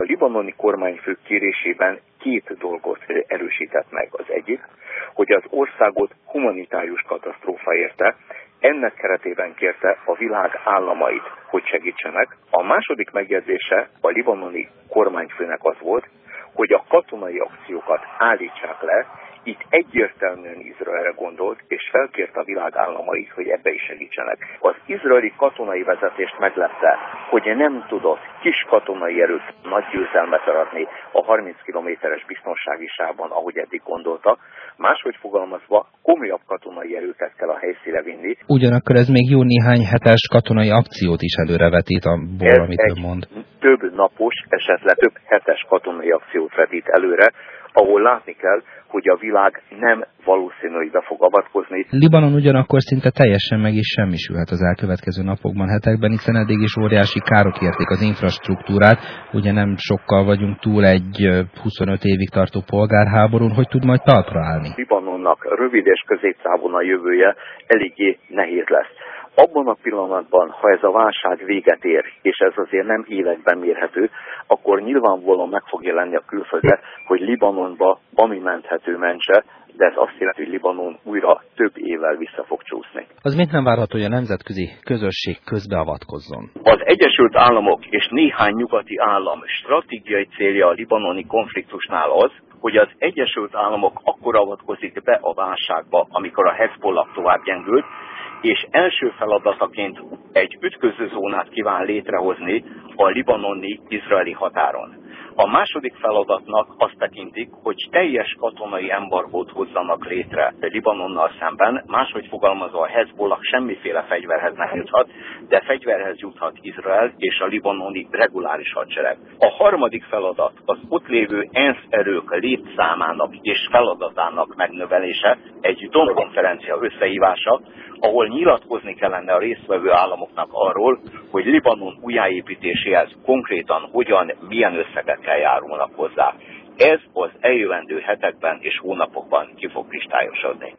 A libanoni kormányfő kérésében két dolgot erősített meg. Az egyik, hogy az országot humanitárius katasztrófa érte, ennek keretében kérte a világ államait, hogy segítsenek. A második megjegyzése a libanoni kormányfőnek az volt, hogy a katonai akciókat állítsák le. Itt egyértelműen Izraelre gondolt, és felkért a világ államait, hogy ebbe is segítsenek. Az izraeli katonai vezetést meglepte, hogy nem tudott kis katonai erőt nagy győzelmet aratni a 30 kilométeres biztonsági sávban, ahogy eddig gondolta. Máshogy fogalmazva, komolyabb katonai erőket kell a helyszínre vinni. Ugyanakkor ez még jó néhány hetes katonai akciót is előrevetít abból, amit ön mond. Több napos, esetleg több hetes katonai akciót vetít előre, ahol látni kell, hogy a világ nem valószínű, hogy be fog avatkozni. Libanon ugyanakkor szinte teljesen meg is semmisülhet az elkövetkező napokban, hetekben, hiszen eddig is óriási károk érték az infrastruktúrát. Ugye nem sokkal vagyunk túl egy 25 évig tartó polgárháborún, hogy tud majd talpra állni. Libanonnak rövid és középtávon a jövője eléggé nehéz lesz. Abban a pillanatban, ha ez a válság véget ér, és ez azért nem években mérhető, akkor nyilvánvalóan meg fog jelenni a külföldre, hogy Libanonba ami menthető mentse, de ez azt jelenti, hogy Libanon újra több évvel vissza fog csúszni. Az mit nem várható, hogy a nemzetközi közösség közbeavatkozzon? Az Egyesült Államok és néhány nyugati állam stratégiai célja a libanoni konfliktusnál az, hogy az Egyesült Államok akkor avatkozik be a válságba, amikor a Hezbollah tovább gyengült, és első feladataként egy ütközőzónát kíván létrehozni a libanoni-izraeli határon. A második feladatnak azt tekintik, hogy teljes katonai embargót hozzanak létre Libanonnal szemben, máshogy fogalmazva a Hezbollah semmiféle fegyverhez nem juthat, de fegyverhez juthat Izrael és a libanoni reguláris hadsereg. A harmadik feladat az ott lévő ENSZ erők létszámának és feladatának megnövelése, egy donorkonferencia összehívása, ahol nyilatkozni kellene a résztvevő államoknak arról, hogy Libanon újjáépítéséhez konkrétan hogyan, milyen összegekkel járulnak hozzá. Ez az eljövendő hetekben és hónapokban ki fog kristályosodni.